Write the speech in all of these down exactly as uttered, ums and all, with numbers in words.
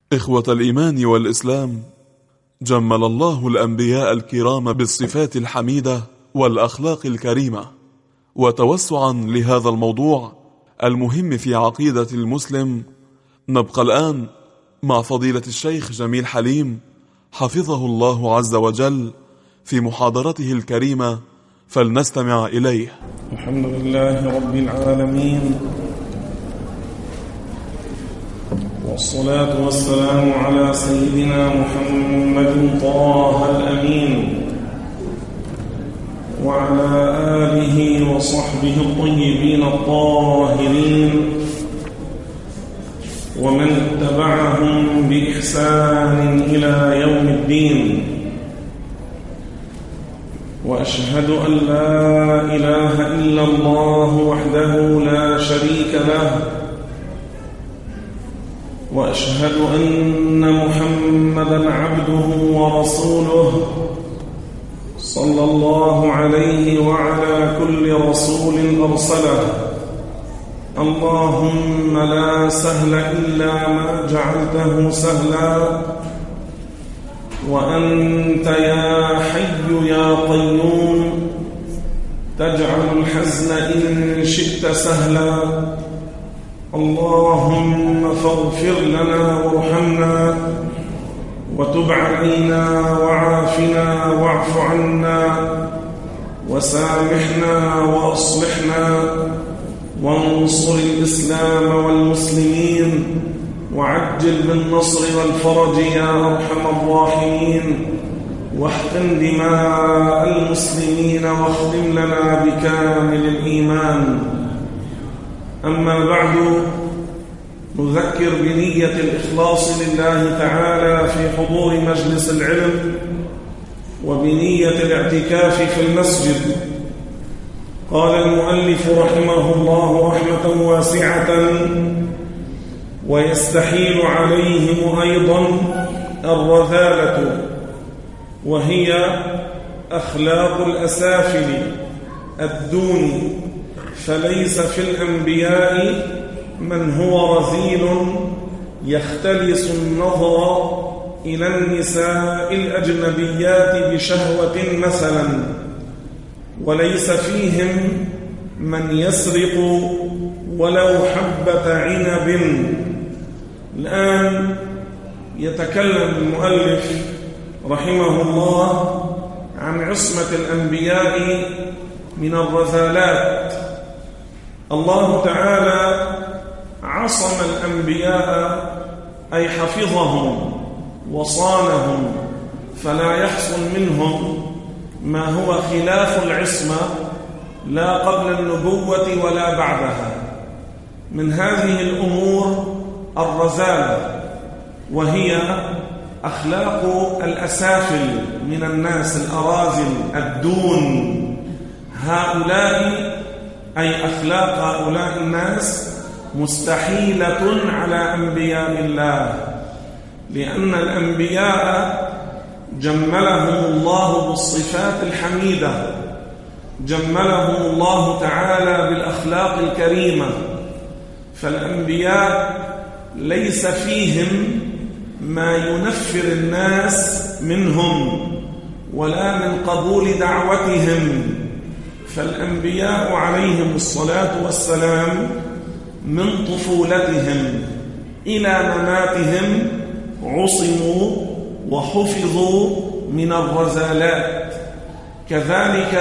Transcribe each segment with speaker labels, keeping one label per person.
Speaker 1: إخوة الإيمان والإسلام، جمل الله الأنبياء الكرام بالصفات الحميدة والأخلاق الكريمة. وتوسعا لهذا الموضوع المهم في عقيدة المسلم، نبقى الآن مع فضيلة الشيخ جميل حليم حفظه الله عز وجل في محاضرته الكريمة، فلنستمع إليه.
Speaker 2: الحمد لله رب العالمين، والصلاة والسلام على سيدنا محمد طه الأمين وعلى آله وصحبه الطيبين الطاهرين ومن اتبعهم بإحسان إلى يوم الدين. وأشهد أن لا إله إلا الله وحده لا شريك له، وأشهد أن محمدًا عبده ورسوله صلى الله عليه وعلى كل رسول أرسله. اللهم لا سهل إلا ما جعلته سهلا، وأنت يا حي يا قيوم تجعل الحزن إن شئت سهلا. اللهم فاغفر لنا وارحمنا وتب علينا وعافنا واعف عنا وسامحنا وأصلحنا، وانصر الإسلام والمسلمين وعجل بالنصر والفرج يا أرحم الراحمين، واحقن دماء المسلمين واختم لنا بكامل الإيمان. أما بعد، نذكر بنية الإخلاص لله تعالى في حضور مجلس العلم وبنية الاعتكاف في المسجد. قال المؤلف رحمه الله رحمة واسعة: ويستحيل عليهم أيضا الرذالة، وهي أخلاق الأسافل الدون، فليس في الأنبياء من هو رذيل يختلس النظر إلى النساء الأجنبيات بشهوة مثلا، وليس فيهم من يسرق ولو حبة عنب. الآن يتكلم المؤلف رحمه الله عن عصمة الأنبياء من الرذالات. الله تعالى عصم الأنبياء أي حفظهم وصانهم، فلا يحصل منهم ما هو خلاف العصمة لا قبل النبوة ولا بعدها. من هذه الأمور الرذالة، وهي أخلاق الأسافل من الناس، الأراذل الدون. هؤلاء أي أخلاق هؤلاء الناس مستحيلة على أنبياء الله، لأن الأنبياء جملهم الله بالصفات الحميدة، جملهم الله تعالى بالأخلاق الكريمة. فالأنبياء ليس فيهم ما ينفر الناس منهم ولا من قبول دعوتهم. فالأنبياء عليهم الصلاة والسلام من طفولتهم إلى مماتهم عصموا وحفظوا من الرذالات. كذلك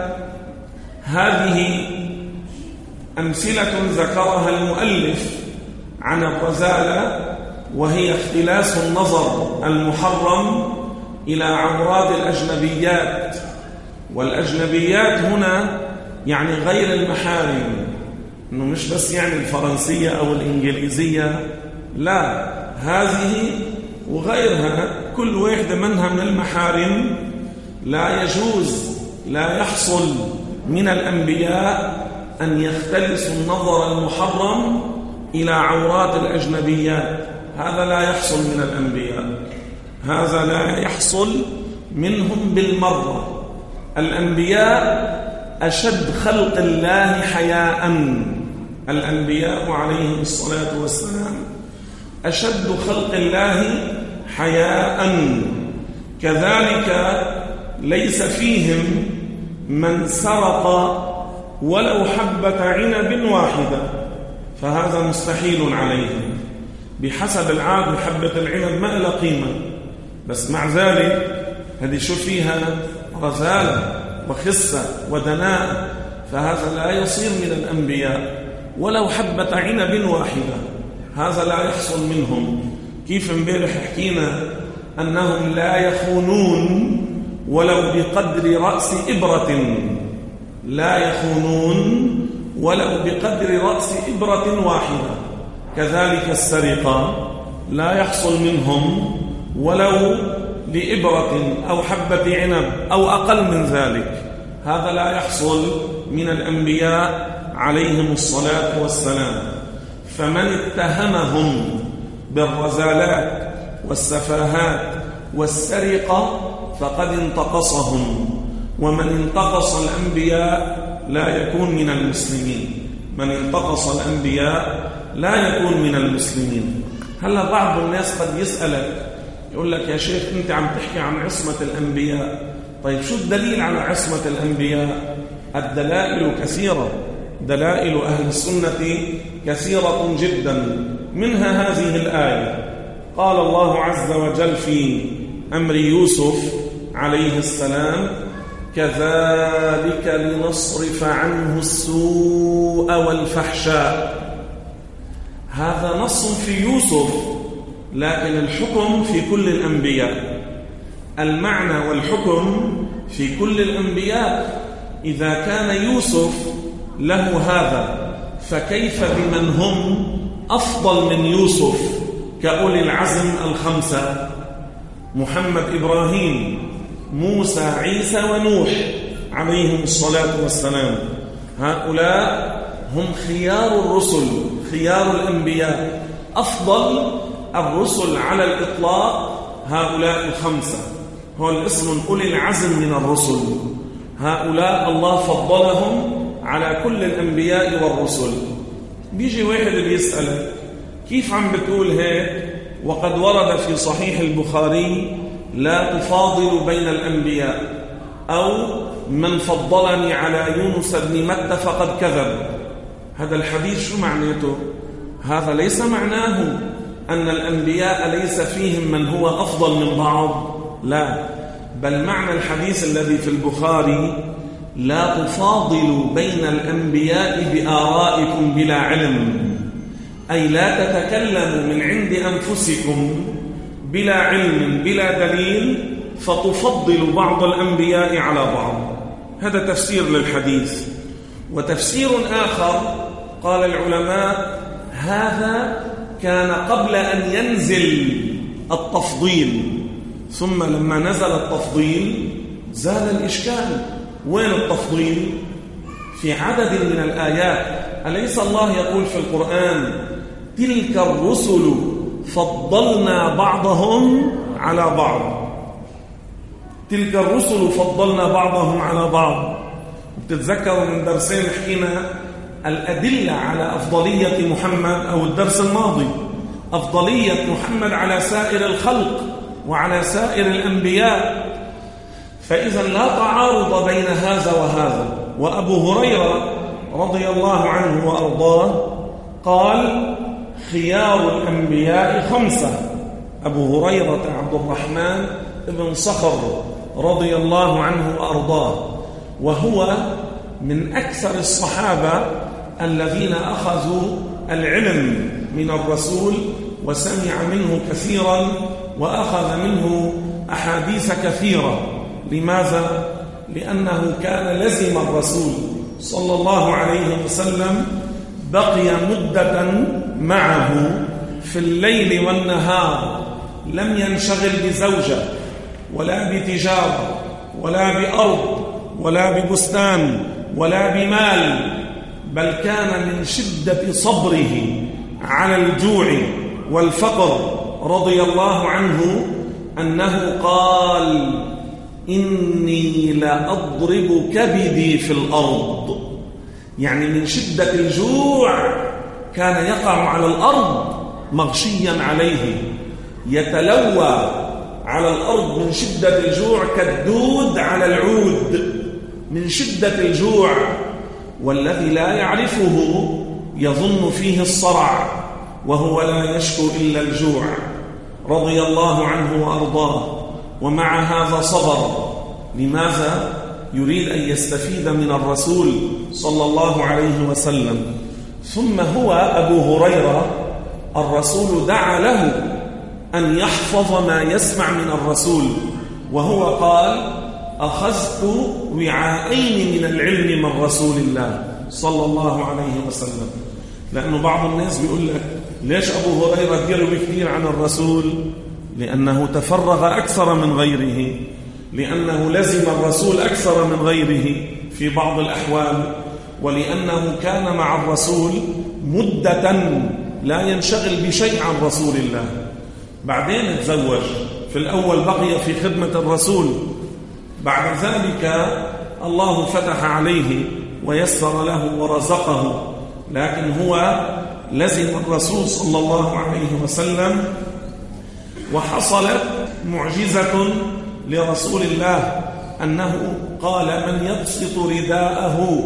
Speaker 2: هذه أمثلة ذكرها المؤلف عن الرذالة، وهي اختلاس النظر المحرم إلى عورات الأجنبيات. والأجنبيات هنا يعني غير المحارم، إنه مش بس يعني الفرنسية أو الإنجليزية، لا، هذه وغيرها كل واحدة منها من المحارم. لا يجوز، لا يحصل من الأنبياء أن يختلسوا النظر المحرم إلى عورات الأجنبيات. هذا لا يحصل من الأنبياء، هذا لا يحصل منهم بالمرة. الأنبياء أشد خلق الله حياءً، الأنبياء عليهم الصلاة والسلام أشد خلق الله حياء. كذلك ليس فيهم من سرق ولو حبة عنب واحدة، فهذا مستحيل عليهم. بحسب العادة حبة العنب ما لها قيمة، بس مع ذلك هذه شو فيها رذالة وخسة ودناء، فهذا لا يصير من الأنبياء. ولو حبة عنب واحدة هذا لا يحصل منهم. كيف امبارح حكينا أنهم لا يخونون ولو بقدر رأس إبرة، لا يخونون ولو بقدر رأس إبرة واحدة. كذلك السرقة لا يحصل منهم ولو لإبرة أو حبة عنب أو أقل من ذلك، هذا لا يحصل من الأنبياء عليهم الصلاة والسلام. فمن اتهمهم بالرذالات والسفاهات والسرقة فقد انتقصهم، ومن انتقص الأنبياء لا يكون من المسلمين. من انتقص الأنبياء لا يكون من المسلمين. هلا بعض الناس قد يسألك يقول لك يا شيخ أنت عم تحكي عن عصمة الأنبياء، طيب شو الدليل على عصمة الأنبياء؟ الدلائل كثيرة، دلائل أهل السنة كثيرة جدا، منها هذه الآية. قال الله عز وجل في أمر يوسف عليه السلام: كذلك لنصرف عنه السوء والفحشاء. هذا نص في يوسف، لكن الحكم في كل الأنبياء. المعنى والحكم في كل الأنبياء. إذا كان يوسف له هذا فكيف بمن هم أفضل من يوسف كأولي العزم الخمسة: محمد، إبراهيم، موسى، عيسى ونوح عليهم الصلاة والسلام. هؤلاء هم خيار الرسل، خيار الأنبياء. أفضل الرسل على الإطلاق هؤلاء الخمسة، هو الاسم أولي العزم من الرسل. هؤلاء الله فضلهم على كل الأنبياء والرسل. بيجي واحد بيسألك كيف عم بتقول هيك وقد ورد في صحيح البخاري: لا تفاضل بين الأنبياء، أو من فضلني على يونس بن متى فقد كذب. هذا الحديث شو معناته؟ هذا ليس معناه أن الأنبياء ليس فيهم من هو أفضل من بعض، لا، بل معنى الحديث الذي في البخاري: لا تفاضلوا بين الأنبياء بآرائكم بلا علم، أي لا تتكلموا من عند أنفسكم بلا علم بلا دليل فتفضلوا بعض الأنبياء على بعض. هذا تفسير للحديث. وتفسير آخر قال العلماء: هذا كان قبل أن ينزل التفضيل، ثم لما نزل التفضيل زال الإشكال. وين التفضيل؟ في عدد من الآيات. أليس الله يقول في القرآن: تلك الرسل فضلنا بعضهم على بعض، تلك الرسل فضلنا بعضهم على بعض. بتتذكروا من درسين حكينا الأدلة على أفضلية محمد، أو الدرس الماضي أفضلية محمد على سائر الخلق وعلى سائر الأنبياء. فإذا لا تعارض بين هذا وهذا. وأبو هريرة رضي الله عنه وأرضاه قال: خيار الأنبياء خمسة. أبو هريرة عبد الرحمن بن صخر رضي الله عنه وأرضاه، وهو من أكثر الصحابة الذين أخذوا العلم من الرسول وسمع منه كثيرا وأخذ منه أحاديث كثيرة. لماذا؟ لأنه كان لزم الرسول صلى الله عليه وسلم، بقي مدة معه في الليل والنهار، لم ينشغل بزوجة ولا بتجارة ولا بأرض ولا ببستان ولا بمال، بل كان من شدة صبره على الجوع والفقر رضي الله عنه أنه قال: إني لأضرب كبدي في الأرض. يعني من شدة الجوع كان يقع على الأرض مغشيا عليه يتلوى على الأرض من شدة الجوع كالدود على العود من شدة الجوع، والذي لا يعرفه يظن فيه الصرع وهو لا يشكو إلا الجوع، رضي الله عنه وأرضاه. ومع هذا صبر. لماذا؟ يريد أن يستفيد من الرسول صلى الله عليه وسلم. ثم هو أبو هريرة الرسول دعا له أن يحفظ ما يسمع من الرسول، وهو قال: أخذت وعاءين من العلم من رسول الله صلى الله عليه وسلم. لأنه بعض الناس بيقول لك: ليش أبو هريرة يروي كثير عن الرسول؟ لأنه تفرغ أكثر من غيره، لأنه لزم الرسول أكثر من غيره في بعض الأحوال، ولأنه كان مع الرسول مدة لا ينشغل بشيء عن رسول الله. بعدين تزوج، في الأول بقي في خدمة الرسول، بعد ذلك الله فتح عليه ويسر له ورزقه، لكن هو لزم الرسول صلى الله عليه وسلم. وحصلت معجزة لرسول الله أنه قال: من يبسط رداءه؟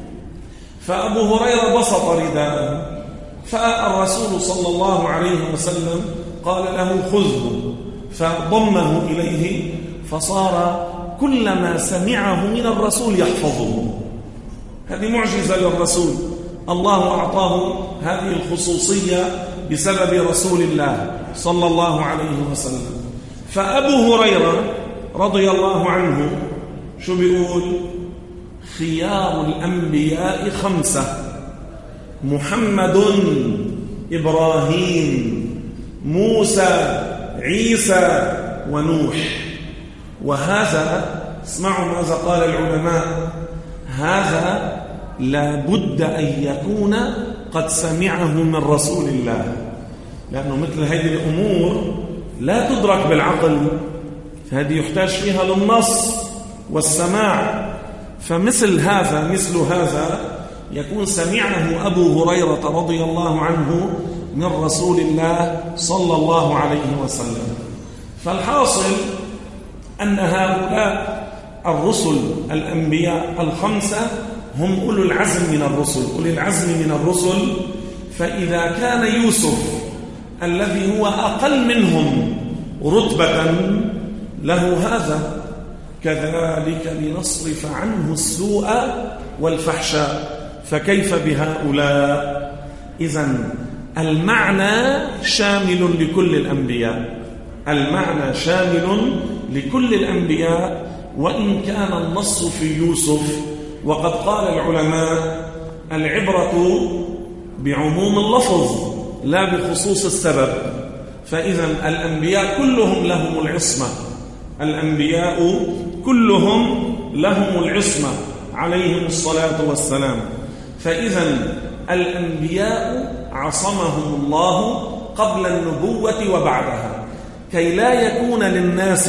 Speaker 2: فأبو هريرة بسط رداءه، فالرسول صلى الله عليه وسلم قال له: خذه، فضمه إليه، فصار كل ما سمعه من الرسول يحفظه. هذه معجزة للرسول، الله أعطاه هذه الخصوصية بسبب رسول الله صلى الله عليه وسلم. فأبو هريرة رضي الله عنه شو بيقول؟ خيار الأنبياء خمسة: محمد، إبراهيم، موسى، عيسى، ونوح. وهذا اسمعوا ماذا قال العلماء: هذا لا بد أن يكون قد سمعه من رسول الله، لأنه مثل هذه الأمور لا تدرك بالعقل، هذه يحتاج فيها للنص والسماع. فمثل هذا مثل هذا يكون سمعه أبو هريرة رضي الله عنه من رسول الله صلى الله عليه وسلم. فالحاصل أن هؤلاء الرسل الأنبياء الخمسة هم أولو العزم من الرسل، أولي العزم من الرسل. فإذا كان يوسف الذي هو أقل منهم رتبة له هذا، كذلك لنصرف عنه السوء والفحشاء، فكيف بهؤلاء؟ إذن المعنى شامل لكل الأنبياء، المعنى شامل لكل الأنبياء، وإن كان النص في يوسف. وقد قال العلماء: العبرة بعموم اللفظ لا بخصوص السبب. فإذا الأنبياء كلهم لهم العصمة، الأنبياء كلهم لهم العصمة عليهم الصلاة والسلام. فإذا الأنبياء عصمهم الله قبل النبوة وبعدها، كي لا يكون للناس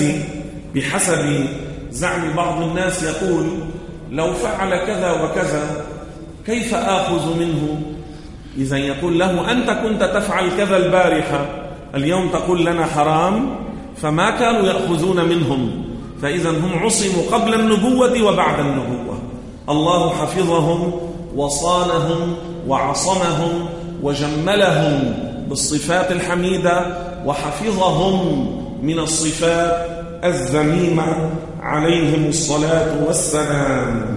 Speaker 2: بحسب زعم بعض الناس يقول: لو فعل كذا وكذا كيف آخذ منه؟ إذا يقول له: أنت كنت تفعل كذا البارحة، اليوم تقول لنا حرام، فما كانوا يأخذون منهم. فإذا هم عصموا قبل النبوة وبعد النبوة. الله حفظهم وصانهم وعصمهم وجملهم بالصفات الحميدة، وحفظهم من الصفات الذميمة عليهم الصلاة والسلام.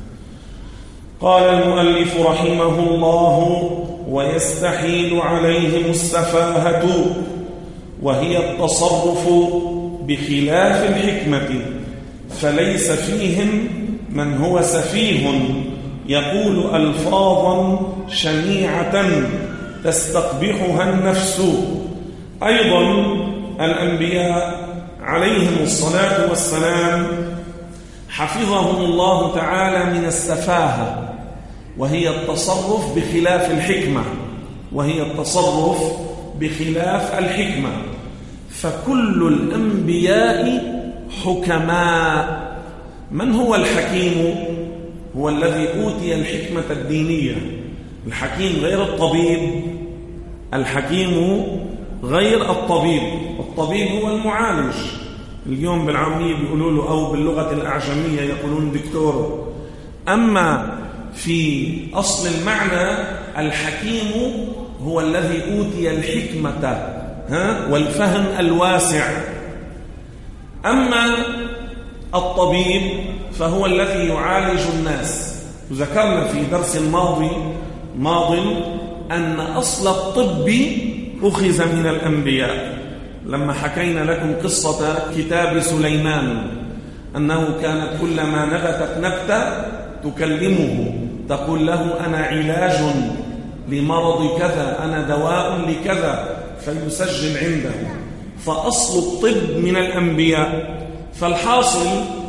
Speaker 2: قال المؤلف رحمه الله: ويستحيل عليهم السفاهة، وهي التصرف بخلاف الحكمة، فليس فيهم من هو سفيه يقول ألفاظا شنيعة تستقبحها النفس. أيضا الأنبياء عليهم الصلاة والسلام حفظهم الله تعالى من السفاهة، وهي التصرف بخلاف الحكمة، وهي التصرف بخلاف الحكمة. فكل الأنبياء حكماء. من هو الحكيم؟ هو الذي أوتي الحكمة الدينية. الحكيم غير الطبيب، الحكيم غير الطبيب. الطبيب هو المعالج، اليوم بالعامية بيقولوا له أو باللغة الأعجمية يقولون دكتور. أما في أصل المعنى الحكيم هو الذي أوتي الحكمة ها والفهم الواسع. أما الطبيب فهو الذي يعالج الناس. ذكرنا في درس الماضي ماض أن أصل الطب أخذ من الأنبياء، لما حكينا لكم قصة كتاب سليمان أنه كانت كلما نبتت نبتة تكلمه تقول له أنا علاج لمرض كذا، أنا دواء لكذا، فيسجل عنده. فأصل الطب من الأنبياء. فالحاصل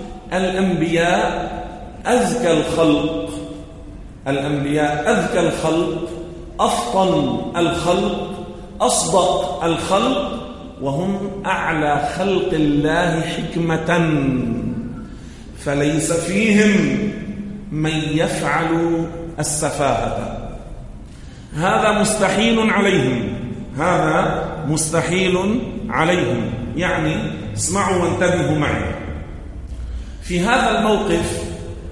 Speaker 2: الأنبياء أذكى الخلق، الأنبياء أذكى الخلق، أفطن الخلق، أصدق الخلق، وهم أعلى خلق الله حكمة، فليس فيهم من يفعل السفاهة. هذا مستحيل عليهم، هذا مستحيل عليهم. يعني اسمعوا وانتبهوا معي. في هذا الموقف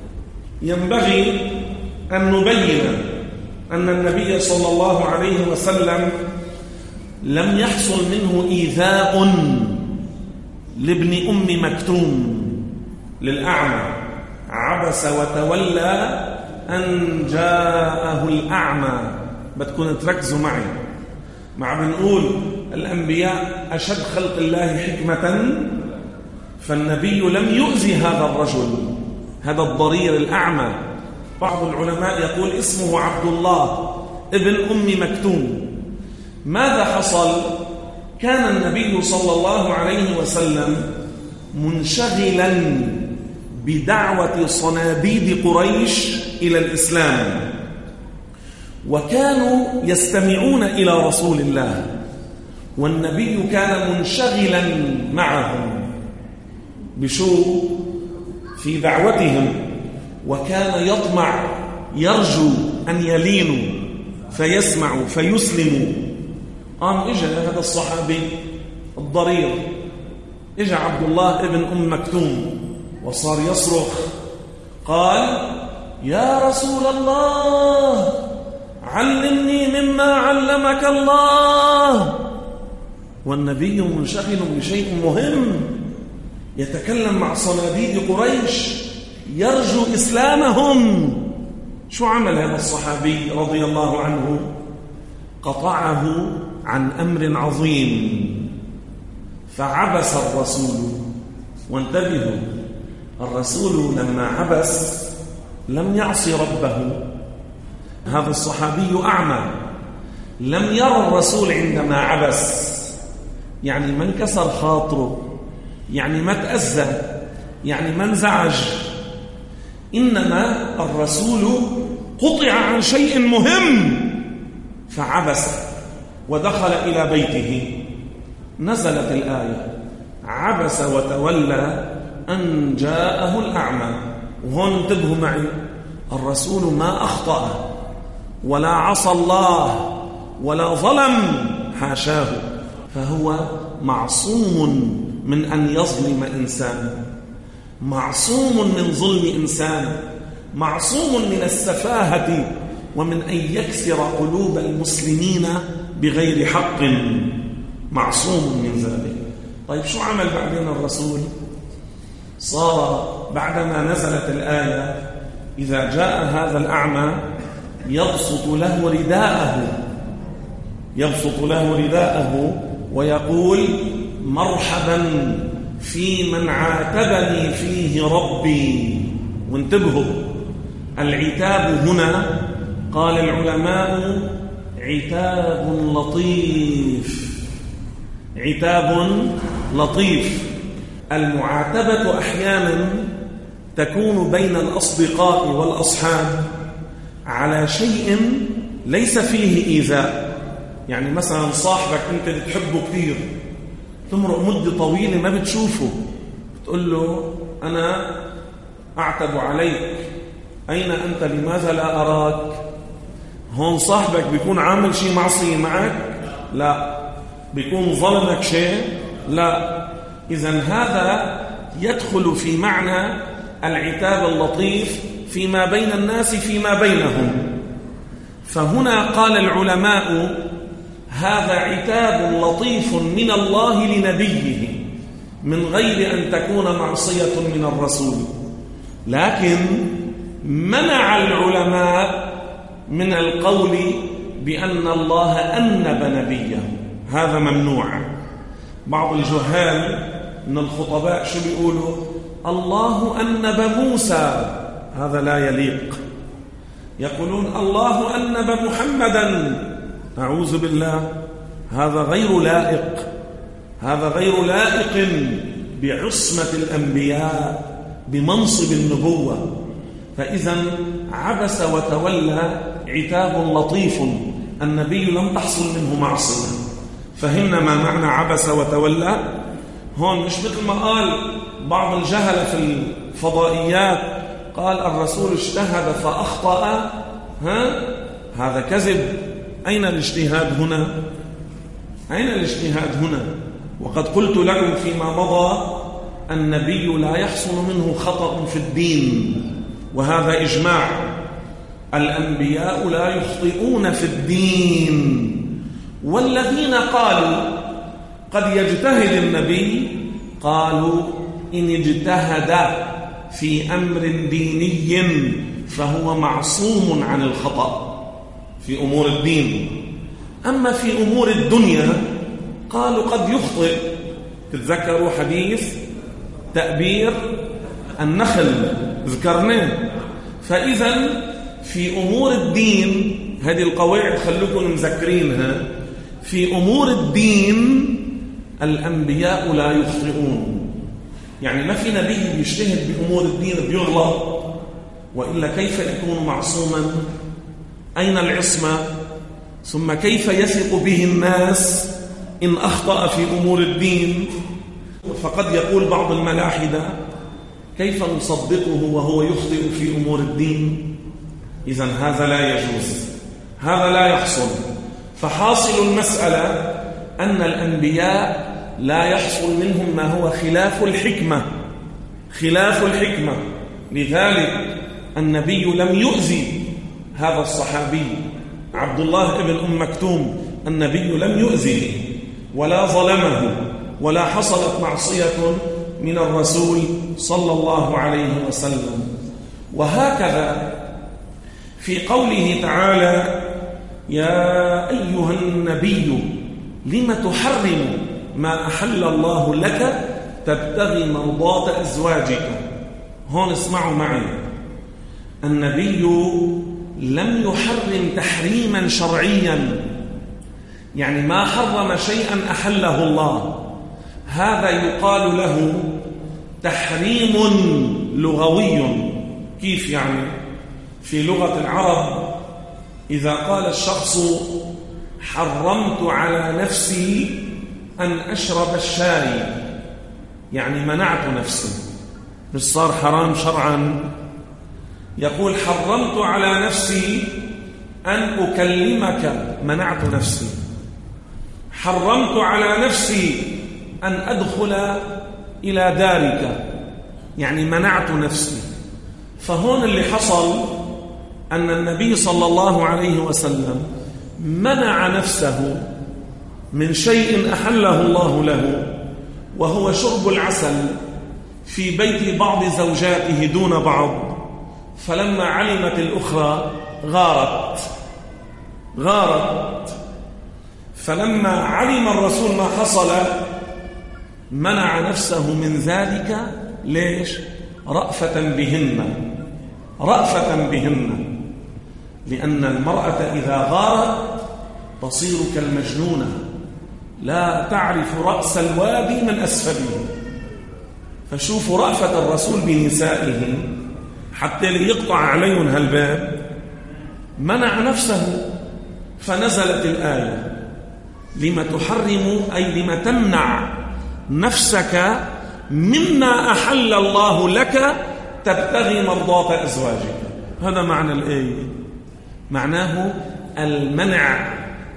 Speaker 2: ينبغي أن نبين أن النبي صلى الله عليه وسلم لم يحصل منه إيذاء لابن أم مكتوم للأعمى. عبس وتولى أن جاءه الأعمى. بدكم تركزوا معي، مع بنقول الأنبياء أشد خلق الله حكمة، فالنبي لم يؤذي هذا الرجل، هذا الضرير الأعمى. بعض العلماء يقول اسمه عبد الله ابن أم مكتوم. ماذا حصل؟ كان النبي صلى الله عليه وسلم منشغلا بدعوة صناديد قريش إلى الإسلام، وكانوا يستمعون إلى رسول الله، والنبي كان منشغلا معهم بشو؟ في دعوتهم، وكان يطمع يرجو أن يلينوا فيسمعوا فيسلموا. قام إجا هذا الصحابي الضرير، إجا عبد الله ابن أم مكتوم وصار يصرخ، قال يا رسول الله علمني مما علمك الله. والنبي منشغل بشيء مهم، يتكلم مع صناديد قريش يرجو إسلامهم. شو عمل هذا الصحابي رضي الله عنه؟ قطعه عن أمر عظيم، فعبس الرسول. وانتبهوا، الرسول لما عبس لم يعصي ربه. هذا الصحابي أعمى، لم يرى الرسول عندما عبس، يعني ما انكسر خاطره، يعني ما تأذى، يعني ما انزعج، إنما الرسول قطع عن شيء مهم فعبس ودخل إلى بيته. نزلت الآية عبس وتولى أن جاءه الأعمى. وهون انتبهوا معي، الرسول ما أخطأ ولا عصى الله ولا ظلم، حاشاه، فهو معصوم من أن يظلم إنسان، معصوم من ظلم إنسان، معصوم من السفاهة ومن أن يكسر قلوب المسلمين بغير حق، معصوم من ذلك. طيب شو عمل بعدين الرسول؟ صار بعدما نزلت الآية إذا جاء هذا الأعمى يبسط له رداءه، يبسط له رداءه ويقول مرحبا في من عاتبني فيه ربي. وانتبهوا، العتاب هنا قال العلماء عتاب لطيف، عتاب لطيف. المعاتبة أحيانا تكون بين الأصدقاء والأصحاب على شيء ليس فيه إيذاء. يعني مثلا صاحبك أنت بتحبه كثير، تمرق مدة طويلة ما بتشوفه، بتقول له أنا أعتب عليك، أين أنت؟ لماذا لا أراك؟ هون صاحبك بيكون عامل شيء معصية معك، لا. بيكون ظلمك شيء؟ لا. إذن هذا يدخل في معنى العتاب اللطيف فيما بين الناس فيما بينهم. فهنا قال العلماء هذا عتاب لطيف من الله لنبيه من غير أن تكون معصية من الرسول. لكن منع العلماء من القول بأن الله أنب نبيه، هذا ممنوع. بعض الجهال من الخطباء شو بيقولوا؟ الله أنب موسى، هذا لا يليق. يقولون الله أنب محمدا، أعوذ بالله، هذا غير لائق، هذا غير لائق بعصمة الأنبياء بمنصب النبوة. فإذا عبس وتولى عتاب لطيف، النبي لم تحصل منه معصية. فهمنا ما معنى عبس وتولى؟ هون مش مثل ما قال بعض الجهلة في الفضائيات، قال الرسول اجتهد فأخطأ، ها؟ هذا كذب. أين الاجتهاد هنا؟ أين الاجتهاد هنا؟ وقد قلت لكم فيما مضى النبي لا يحصل منه خطأ في الدين، وهذا إجماع. الأنبياء لا يخطئون في الدين. والذين قالوا قد يجتهد النبي قالوا إن اجتهد في أمر ديني فهو معصوم عن الخطأ في أمور الدين. أما في أمور الدنيا قالوا قد يخطئ. تتذكروا حديث تأبير النخل ذكرناه. فإذا في أمور الدين، هذه القواعد خلوكم مذكرينها، في أمور الدين الأنبياء لا يخطئون. يعني ما في نبي بيجتهد بأمور الدين بيغلط، وإلا كيف يكون معصوما؟ أين العصمة؟ ثم كيف يثق به الناس إن أخطأ في أمور الدين؟ فقد يقول بعض الملاحدة كيف نصدقه وهو يخطئ في أمور الدين؟ إذن هذا لا يجوز، هذا لا يحصل. فحاصل المسألة أن الأنبياء لا يحصل منهم ما هو خلاف الحكمة، خلاف الحكمة. لذلك النبي لم يؤذي هذا الصحابي عبد الله بن أم مكتوم، النبي لم يؤذيه ولا ظلمه ولا حصلت معصية من الرسول صلى الله عليه وسلم. وهكذا في قوله تعالى يا أيها النبي لم تحرم ما أحل الله لك تبتغي مرضات أزواجك. هون اسمعوا معي، النبي لم يحرم تحريما شرعيا، يعني ما حرم شيئا أحله الله، هذا يقال له تحريم لغوي. كيف يعني؟ في لغة العرب إذا قال الشخص حرمت على نفسي أن أشرب الشاي، يعني منعت نفسي، مش صار حرام شرعا. يقول حرمت على نفسي أن أكلمك، منعت نفسي. حرمت على نفسي أن أدخل إلى دارك، يعني منعت نفسي. فهون اللي حصل أن النبي صلى الله عليه وسلم منع نفسه من شيء أحله الله له، وهو شرب العسل في بيت بعض زوجاته دون بعض. فلما علمت الأخرى غارت غارت فلما علم الرسول ما حصل منع نفسه من ذلك. ليش؟ رأفة بهن، رأفة بهن، لأن المرأة إذا غارت تصير كالمجنونة، لا تعرف رأس الوادي من أسفله. فشوفوا رأفة الرسول بنسائه حتى ليقطع عليهم هالباب، منع نفسه. فنزلت الآية لما تحرم، أي لما تمنع نفسك مما أحل الله لك تبتغي مرضات أزواجك. هذا معنى الآية، معناه المنع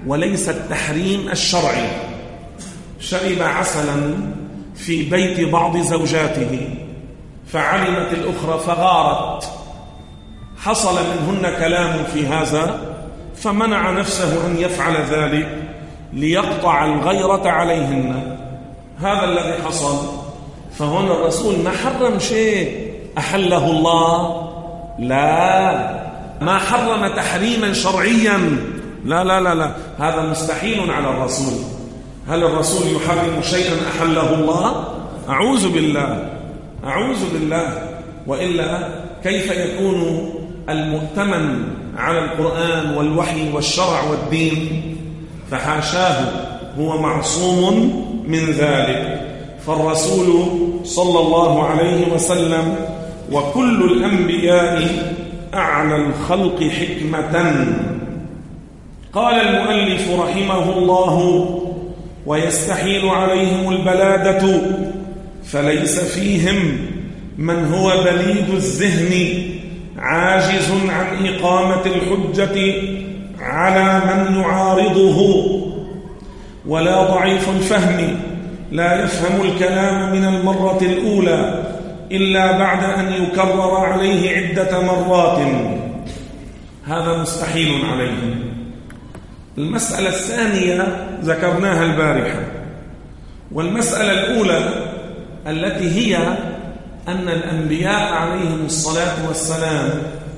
Speaker 2: وليس التحريم الشرعي. شرب عسلا في بيت بعض زوجاته فعلمت الأخرى فغارت، حصل منهن كلام في هذا فمنع نفسه أن يفعل ذلك ليقطع الغيرة عليهن. هذا الذي حصل. فهنا الرسول ما حرم شيء أحله الله، لا، ما حرم تحريما شرعيا، لا لا لا لا، هذا مستحيل على الرسول. هل الرسول يحرم شيئا أحله الله؟ أعوذ بالله، أعوذ بالله. وإلا كيف يكون المؤتمن على القرآن والوحي والشرع والدين؟ فحاشاه، هو معصوم من ذلك. فالرسول صلى الله عليه وسلم وكل الأنبياء أعلى الخلق حكمة. قال المؤلف رحمه الله: ويستحيل عليهم البلادة، فليس فيهم من هو بليد الذهن عاجز عن إقامة الحجة على من يعارضه، ولا ضعيف الفهم لا يفهم الكلام من المرة الأولى إلا بعد أن يكرر عليه عدة مرات. هذا مستحيل عليهم. المسألة الثانية ذكرناها البارحة. والمسألة الأولى التي هي أن الأنبياء عليهم الصلاة والسلام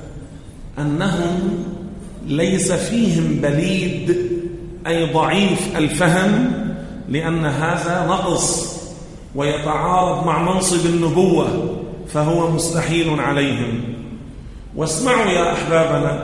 Speaker 2: أنهم ليس فيهم بليد أي ضعيف الفهم، لأن هذا نقص ويتعارض مع منصب النبوة، فهو مستحيل عليهم. واسمعوا يا أحبابنا،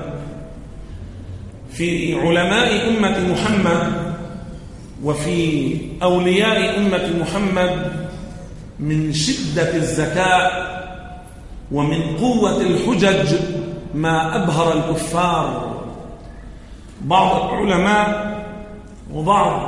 Speaker 2: في علماء أمة محمد وفي أولياء أمة محمد من شدة الذكاء ومن قوة الحجج ما أبهر الكفار. بعض العلماء وبعض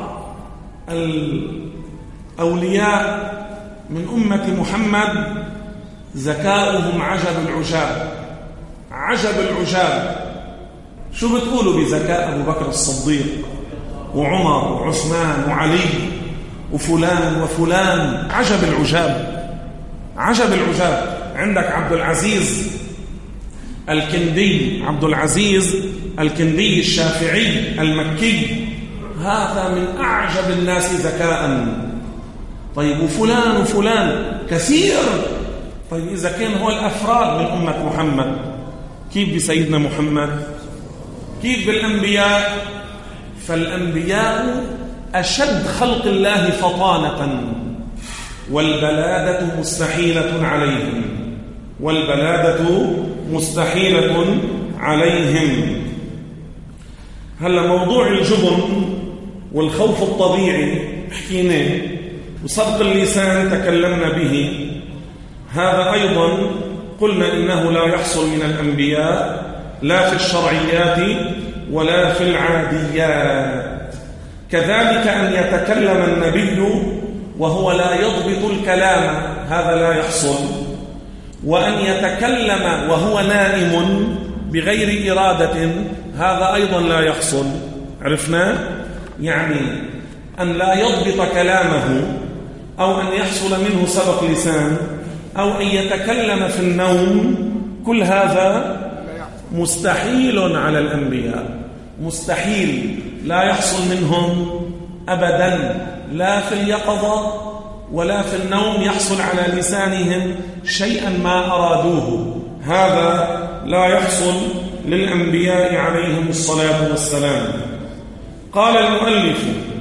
Speaker 2: الأولياء من أمة محمد ذكاؤهم عجب العجاب، عجب العجاب. شو بتقولوا بذكاء أبو بكر الصديق وعمر وعثمان وعلي وفلان وفلان؟ عجب العجاب، عجب العجاب. عندك عبد العزيز الكندي، عبد العزيز الكندي الشافعي المكي، هذا من أعجب الناس ذكاء. طيب وفلان وفلان كثير. طيب إذا كان هو الأفراد من أمة محمد، كيف بسيدنا محمد؟ كيف بالأنبياء؟ فالأنبياء أشد خلق الله فطانة، والبلادة مستحيلة عليهم، والبلادة مستحيلة عليهم. هلا موضوع الجبن والخوف الطبيعي حكيناه، وسبق اللسان تكلمنا به. هذا أيضا قلنا إنه لا يحصل من الأنبياء لا في الشرعيات ولا في العاديات. كذلك أن يتكلم النبي وهو لا يضبط الكلام، هذا لا يحصل. وأن يتكلم وهو نائم بغير إرادة، هذا أيضا لا يحصل. عرفنا؟ يعني أن لا يضبط كلامه، أو أن يحصل منه سبق لسان، أو أن يتكلم في النوم، كل هذا مستحيل على الأنبياء، مستحيل، لا يحصل منهم أبدا، لا في اليقظة ولا في النوم يحصل على لسانهم شيئا ما أرادوه. هذا لا يحصل للأنبياء عليهم الصلاة والسلام. قال المؤلف: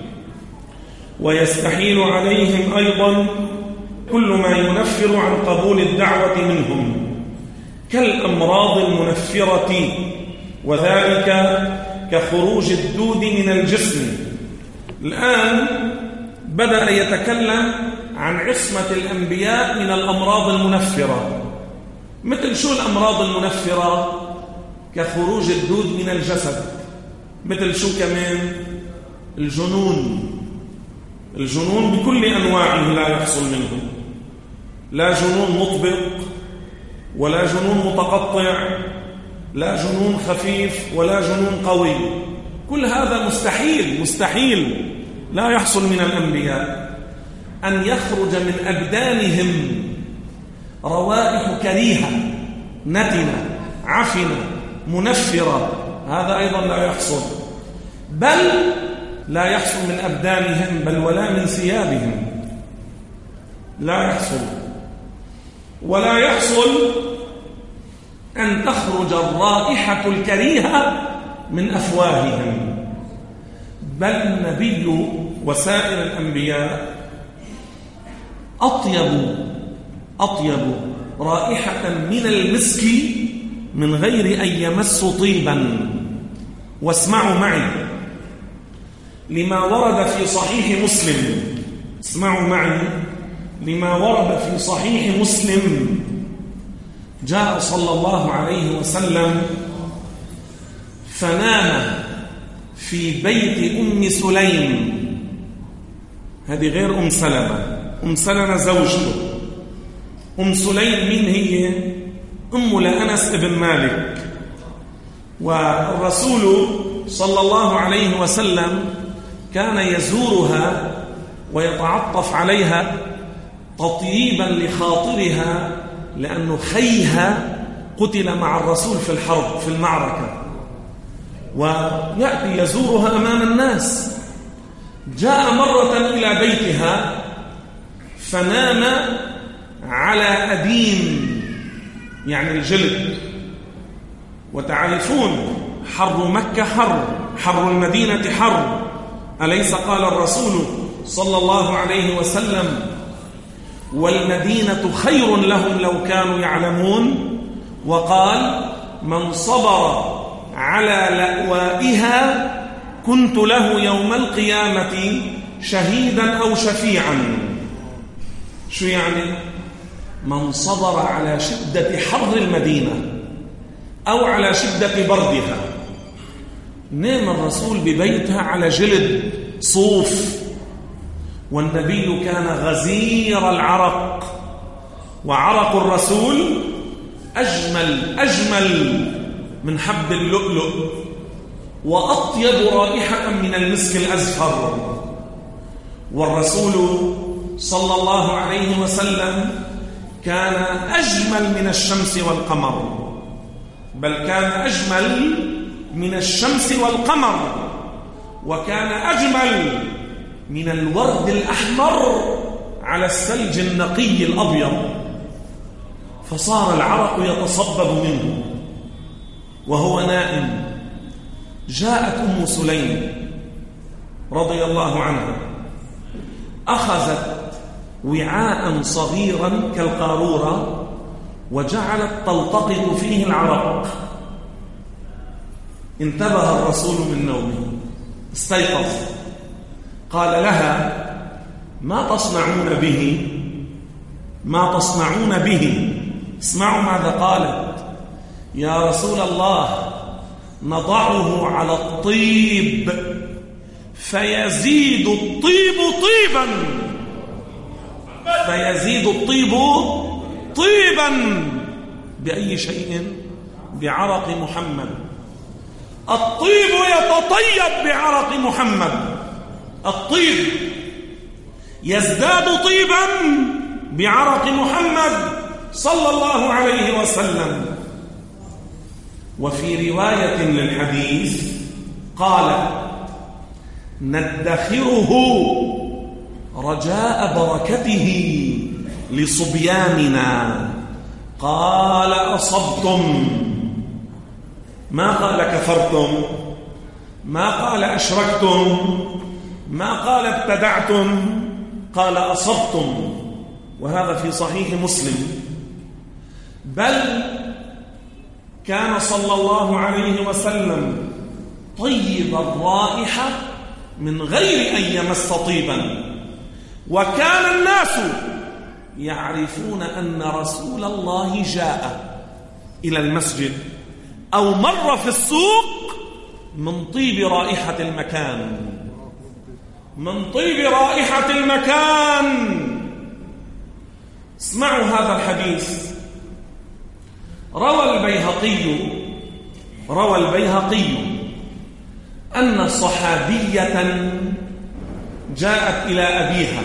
Speaker 2: ويستحيل عليهم أيضا كل ما ينفر عن قبول الدعوة منهم كالأمراض المنفرة، وذلك كخروج الدود من الجسم. الآن بدأ يتكلم عن عصمة الأنبياء من الأمراض المنفرة. مثل شو الأمراض المنفرة؟ كخروج الدود من الجسد. مثل شو كمان؟ الجنون. الجنون بكل أنواعه لا يحصل منه، لا جنون مطبق ولا جنون متقطع، لا جنون خفيف ولا جنون قوي. كل هذا مستحيل مستحيل لا يحصل من الأنبياء أن يخرج من أبدانهم روائح كريهة نتنة عفنة منفرة، هذا أيضا لا يحصل. بل لا يحصل من أبدانهم بل ولا من ثيابهم، لا يحصل. ولا يحصل أن تخرج الرائحة الكريهة من أفواههم. بل النبي وسائر الأنبياء أطيب أطيب رائحة من المسك من غير أن يمس طيبا. واسمعوا معي لما ورد في صحيح مسلم، اسمعوا معي لما ورد في صحيح مسلم. جاء صلى الله عليه وسلم فنام في بيت أم سليم، هذه غير أم سلمة، أم سلمة زوجته. أم سليم من هي؟ أم لأنس بن مالك. والرسول صلى الله عليه وسلم كان يزورها ويتعطف عليها تطييبا لخاطرها، لأنه خيها قتل مع الرسول في الحرب في المعركة، ويأتي يزورها أمام الناس. جاء مرة إلى بيتها فنام على أديم يعني الجلد، وتعرفون حر مكة حر، حر المدينة حر. أليس قال الرسول صلى الله عليه وسلم والمدينة خير لهم لو كانوا يعلمون؟ وقال من صبر على لأوائها كنت له يوم القيامة شهيدا أو شفيعا. شو يعني؟ من صبر على شدة حر المدينة أو على شدة بردها. نام الرسول ببيتها على جلد صوف، والنبي كان غزير العرق، وعرق الرسول أجمل أجمل من حب اللؤلؤ، وأطيب رائحة من المسك الأزفر. والرسول صلى الله عليه وسلم كان أجمل من الشمس والقمر، بل كان أجمل من الشمس والقمر، وكان أجمل من الورد الأحمر على الثلج النقي الأبيض. فصار العرق يتصبب منه وهو نائم. جاءت أم سليم رضي الله عنها، أخذت وعاء صغيرا كالقارورة وجعلت تلتقط فيه العرق. انتبه الرسول من نومه، استيقظ، قال لها ما تصنعون به؟ ما تصنعون به؟ اسمعوا ماذا قالت. يا رسول الله نضعه على الطيب فيزيد الطيب طيبا، فيزيد الطيب طيبا. بأي شيء؟ بعرق محمد. الطيب يتطيب بعرق محمد، الطيب يزداد طيبا بعرق محمد صلى الله عليه وسلم. وفي رواية للحديث قال ندخره رجاء بركته لصبياننا. قال أصبتم، ما قال كفرتم، ما قال أشركتم، ما قال ابتدعتم، قال أصبتم. وهذا في صحيح مسلم. بل كان صلى الله عليه وسلم طيب الرائحة من غير أن يمس طيبا. وكان الناس يعرفون أن رسول الله جاء إلى المسجد أو مر في السوق من طيب رائحة المكان، من طيب رائحة المكان. اسمعوا هذا الحديث. روى البيهقي روى البيهقي أن صحابية جاءت إلى أبيها،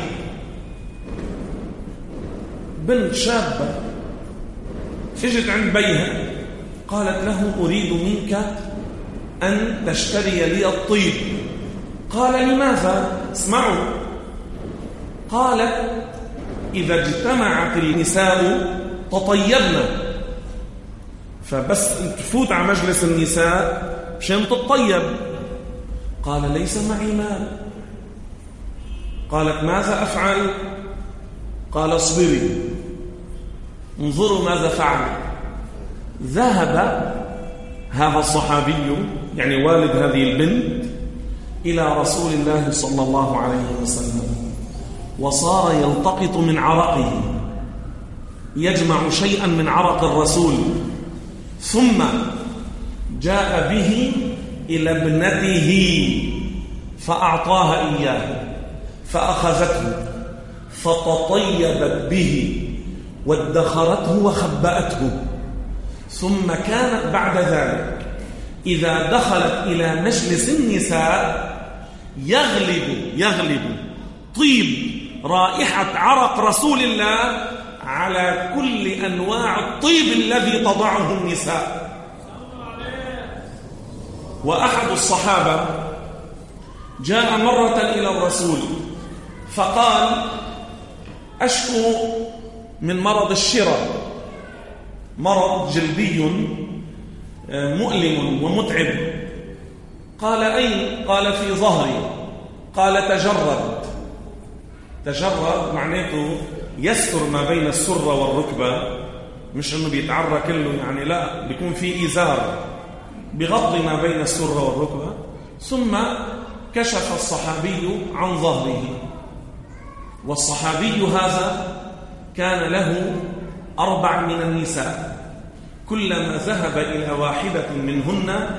Speaker 2: بنت شابة اجت عند بيها، قالت له أريد منك أن تشتري لي الطيب. قال لماذا؟ اسمعوا. قالت إذا اجتمعت النساء تطيبنا، فبس تفوت على مجلس النساء مشان تطيب. قال ليس معي مال. قالت ماذا أفعل؟ قال اصبري، انظروا ماذا فعل. ذهب هذا الصحابي يعني والد هذه البنت إلى رسول الله صلى الله عليه وسلم، وصار يلتقط من عرقه، يجمع شيئا من عرق الرسول، ثم جاء به إلى ابنته فأعطاها إياه، فأخذته فتطيبت به وادخرته وخبأته. ثم كانت بعد ذلك إذا دخلت إلى مجلس النساء يغلب يغلب طيب رائحة عرق رسول الله على كل أنواع الطيب الذي تضعه النساء. وأحد الصحابة جاء مرة إلى الرسول فقال أشكو من مرض الشرى، مرض جلدي مؤلم ومتعب. قال أين؟ قال في ظهري. قال تجرد. تجرد معناته يستر ما بين السرة والركبة، مش انه بيتعرى كله يعني، لا، بيكون في إزار بغض ما بين السرة والركبة. ثم كشف الصحابي عن ظهره، والصحابي هذا كان له أربع من النساء، كلما ذهب إلى واحدة منهن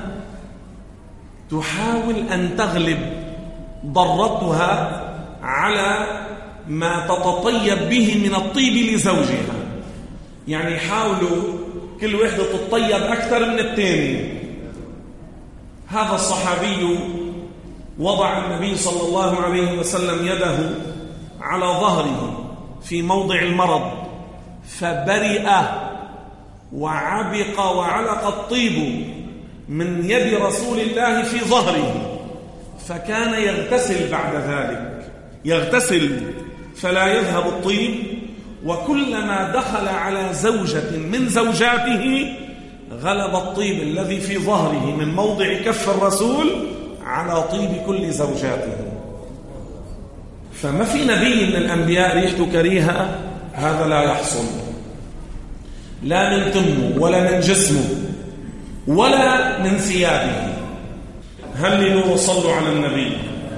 Speaker 2: تحاول أن تغلب ضرتها على ما تتطيب به من الطيب لزوجها، يعني حاولوا كل وحدة تتطيب أكثر من الثاني. هذا الصحابي وضع النبي صلى الله عليه وسلم يده على ظهره في موضع المرض، فبرئ وعبق وعلق الطيب من يد رسول الله في ظهره، فكان يغتسل بعد ذلك، يغتسل فلا يذهب الطيب. وكلما دخل على زوجة من زوجاته غلب الطيب الذي في ظهره من موضع كف الرسول على طيب كل زوجاته. فما في نبي من الأنبياء ريحته كريهة، هذا لا يحصل، لا من تمه ولا من جسمه ولا من ثيابه. هللوا وصلوا على النبي.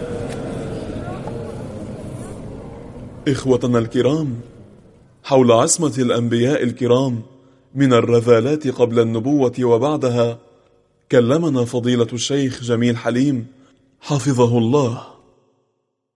Speaker 1: إخوتنا الكرام، حول عصمة الأنبياء الكرام من الرذالات قبل النبوة وبعدها كلمنا فضيلة الشيخ جميل حليم حفظه الله.